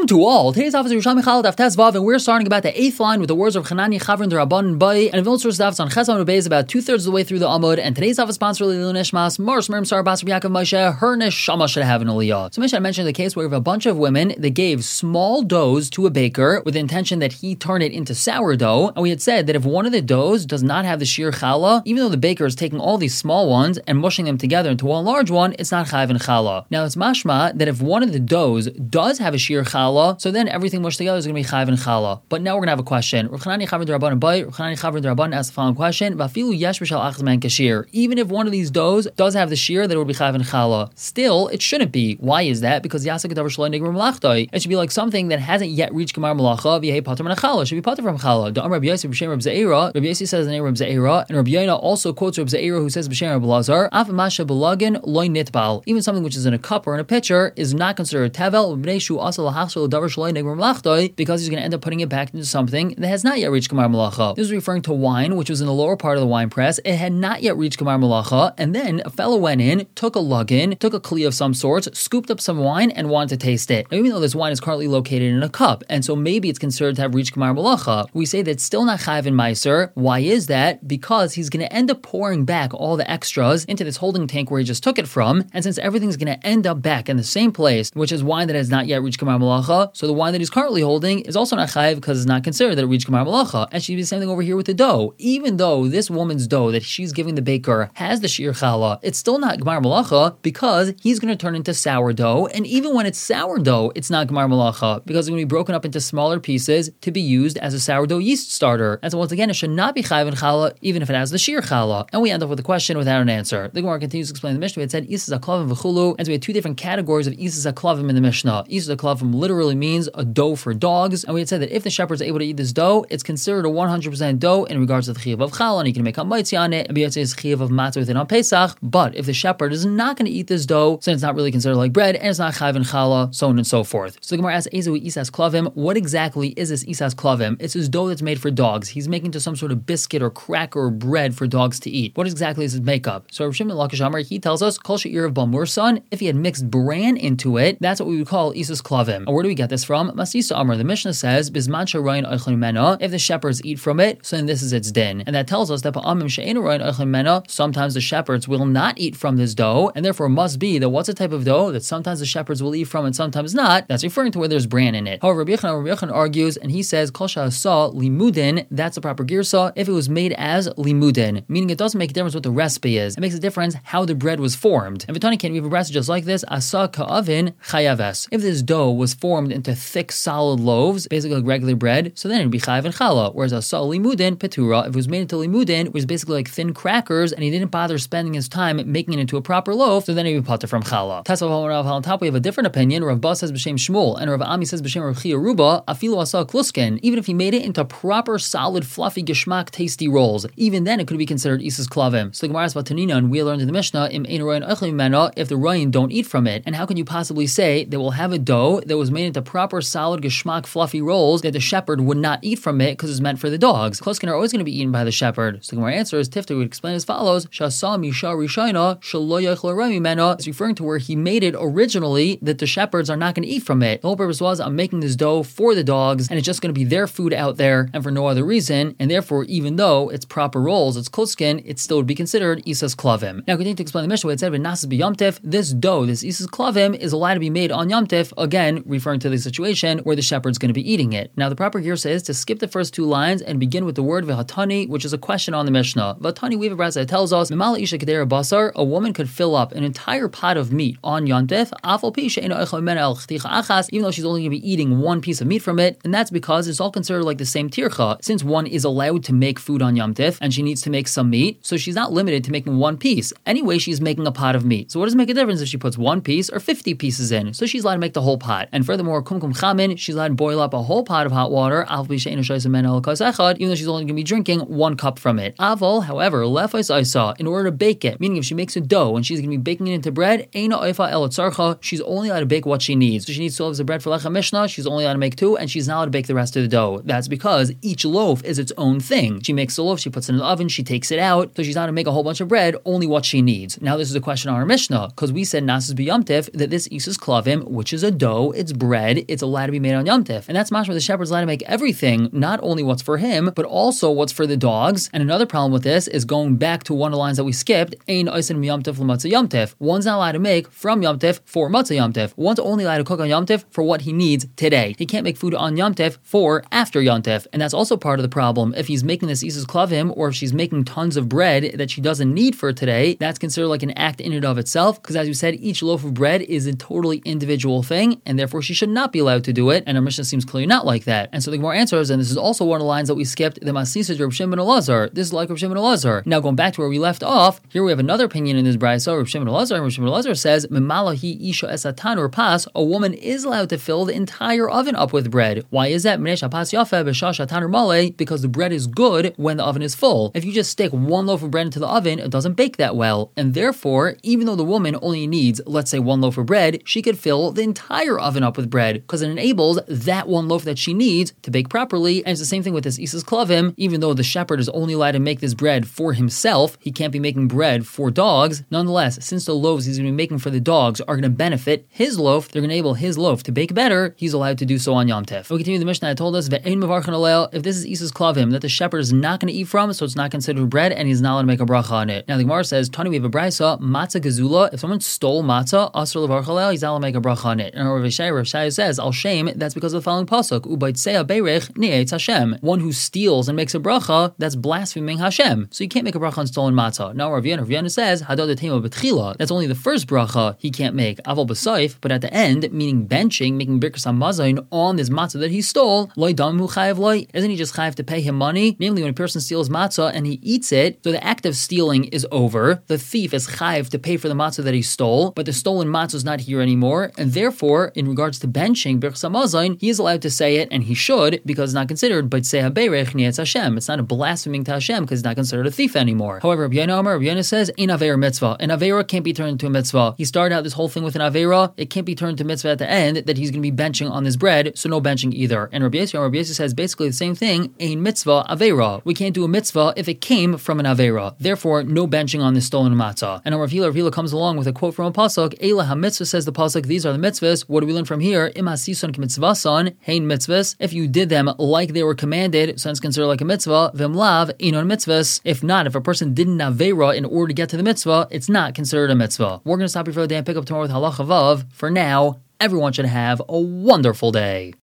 Shalom to all. Today's office is Yerushalmi Chalad Daf Vav, and we're starting about the 8th line with the words of Chanani Chavrin Rabban Bay, and Vilna Source Dafs on Chesam Rebbe is about 2/3 of the way through the Amud. And today's office sponsor Lilu Nishmas Mars Miriam Sar Bas Yaakov Moshe. Her neshama should have an aliyah. So I mentioned the case where we have a bunch of women that gave small doughs to a baker with the intention that he turn it into sourdough, and we had said that if one of the doughs does not have the shir challah, even though the baker is taking all these small ones and mushing them together into one large one, it's not chayav in challah. Now it's mashma that if one of the doughs does have a shir challah, so then everything mushed together is going to be chayav in challah. But now we're going to have a question. Rav Chanani Chavrin Rabban Bay, Rav Chanani Chavrin Rabban asked the following question: Vafilu yesh b'shal achaz man kashir. Even if one of these doughs does have the shir, that it would be chayav in challah. Still, it shouldn't be. Why is that? Because yasek davar shaloi nigmar malachtoi. It should be like something that hasn't yet reached gemar malacha v'yei pater min challah. It should be pater from challah. The Amar Rabbi Yosef b'shem Reb Zeira. Rabbi Yosef says the name Reb Zeira, and Rabbi Yonah also quotes Reb Zeira who says b'shem Reb Lazar. Af masha belagin loy nitbal. Even something which is in a cup or in a pitcher is not considered tevel because he's going to end up putting it back into something that has not yet reached Gemar Malacha. This is referring to wine, which was in the lower part of the wine press. It had not yet reached Gemar Malacha, and then a fellow went in, took a lugin, took a kli of some sort, scooped up some wine, and wanted to taste it. Now, even though this wine is currently located in a cup, and so maybe it's considered to have reached Gemar Malacha, we say that it's still not chayav in meiser. Why is that? Because he's going to end up pouring back all the extras into this holding tank where he just took it from, and since everything's going to end up back in the same place, which is wine that has not yet reached Gemar Malacha, so the wine that he's currently holding is also not chayav because it's not considered that it reached Gemar Malacha. And she'd be the same thing over here with the dough. Even though this woman's dough that she's giving the baker has the shir challah, it's still not Gemar Malacha because he's going to turn into sourdough. And even when it's sourdough, it's not Gemar Malacha because it's going to be broken up into smaller pieces to be used as a sourdough yeast starter. And so once again, it should not be chayav in challah even if it has the shir challah. And we end up with a question without an answer. The Gemara continues to explain the Mishnah. It said Isas HaKlavim v'chulu, and so we had two different categories of Isas HaKlavim in the Mishnah. Isas HaKlavim literally means a dough for dogs, and we had said that if the shepherd's able to eat this dough, it's considered a 100% dough in regards to the chiyuv of challah, and you can make a maitzi on it, and be says chiyuv of matzah within on Pesach. But if the shepherd is not going to eat this dough, then it's not really considered like bread, and it's not chayav in challah, so on and so forth. So the Gemara asks, Ezu Isas Klavim, what exactly is this Isas Klavim? It's this dough that's made for dogs. He's making to some sort of biscuit or cracker or bread for dogs to eat. What exactly is his makeup? So Rav Shimon Lakish Amar, he tells us, Kol she'ir of Bamur son, if he had mixed bran into it, that's what we would call Isas Klavim. And where do we get this from? Masisa Amar, the Mishnah says, Bizman sharayin oichlin mena, if the shepherds eat from it, so then this is its din. And that tells us that Pa'amim she'enu rayin oichlin mena, sometimes the shepherds will not eat from this dough, and therefore must be that what's a type of dough that sometimes the shepherds will eat from and sometimes not, that's referring to where there's bran in it. However, Rabbi Yochanan argues, and he says, Kol she'asa limudin, that's the proper girsa, if it was made as limudin, meaning it doesn't make a difference what the recipe is. It makes a difference how the bread was formed. And Vitani can we have a brass just like this, asa ka'avin chayaves. If this dough was formed into thick, solid loaves, basically like regular bread, so then it'd be chayav and challah. Whereas asa limudin petura, if it was made into limudin, it was basically like thin crackers, and he didn't bother spending his time making it into a proper loaf, so then it'd be pater from challah. On top, we have a different opinion. Rav Ba says b'shem Shmuel, and Rav Ami says b'shem Rav Chia Ruba, afilu asa kluskin. Even if he made it into proper, solid, fluffy, geshmak, tasty rolls, even then it could be considered Isas Klavim. So the Gemara says Tanina, and we learned in the Mishnah, im ein royin oichlin mena, if the royin don't eat from it. And how can you possibly say that we'll have a dough that was made into proper, solid, geshmak, fluffy rolls that the shepherd would not eat from it because it's meant for the dogs? Kluskin are always going to be eaten by the shepherd. So the Gemara answer is Tifta would explain as follows: Shasa misha rishayna shelo yoichl royin mena. It's referring to where he made it originally that the shepherds are not going to eat from it. The whole purpose was I'm making this dough for the dogs, and it's just going to be their food out there, and for no other reason. And therefore, even though it's proper rolls, it's kluskin, it still would be considered Isas Klavim. Now, continue to explain the Mishnah. It said Nasas b'Yom this dough, this Isas Klavim, is allowed to be made on Yom Tif, again referring to the situation where the shepherd's going to be eating it. Now, the proper here says to skip the first two lines and begin with the word v'hatani, which is a question on the Mishnah. V'hatani, we have a brass that tells us Mimala isha kedera basar, a woman could fill up an entire pot of meat on Yom Tif, afal pi she'eino oichel mimena el chticha achas, even though she's only going to be eating one piece of meat from it, and that's because it's all considered like the same tircha. Since one is allowed to make food on Yom Tif, and she needs to make some meat, so she's not limited to making one piece. Anyway, she's making a pot of meat. So what does it make a difference if she puts one piece or 50 pieces in? So she's allowed to make the whole pot. And furthermore, kumkum chamin, she's allowed to boil up a whole pot of hot water, even though she's only going to be drinking one cup from it. Aval, however, lefais isa, in order to bake it, meaning if she makes a dough and she's going to be baking it into bread, eina oifa el tzarcha, she's only allowed to bake what she needs. So she needs 2 loaves of bread for lechem mishnah, she's only allowed to make 2, and she's not allowed to bake the rest of the dough. That's because each loaf is its own thing. She makes the loaf, she puts it in the oven, she takes it out, so she's not going to make a whole bunch of bread, only what she needs. Now this is a question on our Mishnah, because we said Nasas b'Yom Tif that this Isas Klavim, which is a dough, it's bread, bread, it's allowed to be made on Yom Tif. And that's mashma the shepherd's allowed to make everything, not only what's for him, but also what's for the dogs. And another problem with this is going back to one of the lines that we skipped, Ein Oisen Yom Tif L'Matzah Yom Tif. One's not allowed to make from Yom Tif for Matzah Yom Tif. One's only allowed to cook on Yom Tif for what he needs today. He can't make food on Yom Tif for after Yom Tif. And that's also part of the problem. If he's making this Isus Klavim, or if she's making tons of bread that she doesn't need for today, that's considered like an act in and of itself, because as you said, each loaf of bread is a totally individual thing, and therefore she should not be allowed to do it, and our Mishnah seems clearly not like that. And so the Gemara answers, and this is also one of the lines that we skipped, the Masisa Reb Shimon Elazar. This is like Reb Shimon Elazar. Now going back to where we left off, here we have another opinion in this brayso, Reb Shimon Elazar, and Reb Shimon Elazar says, Memalahi isha esatan or pas, a woman is allowed to fill the entire oven up with bread. Why is that? Because the bread is good when the oven is full. If you just stick one loaf of bread into the oven, it doesn't bake that well. And therefore, even though the woman only needs, let's say, one loaf of bread, she could fill the entire oven up with bread, because it enables that one loaf that she needs to bake properly. And it's the same thing with this Isus Klavim. Even though the shepherd is only allowed to make this bread for himself, he can't be making bread for dogs. Nonetheless, since the loaves he's going to be making for the dogs are going to benefit his loaf, they're going to enable his loaf to bake better, he's allowed to do so on Yom Tif. We continue the Mishnah that told us, if this is Isus Klavim, that the shepherd is not going to eat from, so it's not considered bread, and he's not allowed to make a bracha on it. Now the Gemara says, Tani, we have a brayso, matzah gezula, if someone stole matzah, asr levarch alel, he's not allowed to make a bracha on it. And Rav Shaya says, al shame, that's because of the following pasuk, ubaytseya beirech ni'etz Hashem. One who steals and makes a bracha, that's blaspheming Hashem. So you can't make a bracha on stolen matzah. Now Rav Yana says, hadad tema betchila, that's only the first bracha he can't make, aval b'saif, but at the end, meaning benching, making birkas hamazon on this matzah that he stole, loy damu chayav loy, isn't he just chayav to pay him money? Namely, when a person steals matzah and he eats it, so the act of stealing is over, the thief is chayav to pay for the matzah that he stole, but the stolen matzah is not here anymore, and therefore, in regards to benching birkas hamazon, he is allowed to say it, and he should, because it's not considered b'tzei haberech ni'etz Hashem. It's not a blaspheming to Hashem, because it's not considered a thief anymore. However, Rabbi Yana says, in Avera mitzvah. An Avera can't be turned into a mitzvah. He started out this whole thing with an Avera, it can't be turned to mitzvah at the end, that he's going to be benching on this bread, so no benching either. And Rabbi Yossi says basically the same thing, ein mitzvah Avera. We can't do a mitzvah if it came from an Avera. Therefore, no benching on this stolen matzah. And Rav Hila comes along with a quote from a pasuk, Eila ha-mitzvah, says the pasuk, these are the mitzvahs. What do we learn from here? Im hasison k'mitzvason, hein mitzvahs. If you did them like they were commanded, so it's considered like a mitzvah, v'mlav, inon mitzvahs. If not, if a person didn't Avera in order to get to the mitzvah, it's not considered a mitzvah. We're going to stop here for the day and pick up tomorrow with halacha vav. For now, everyone should have a wonderful day.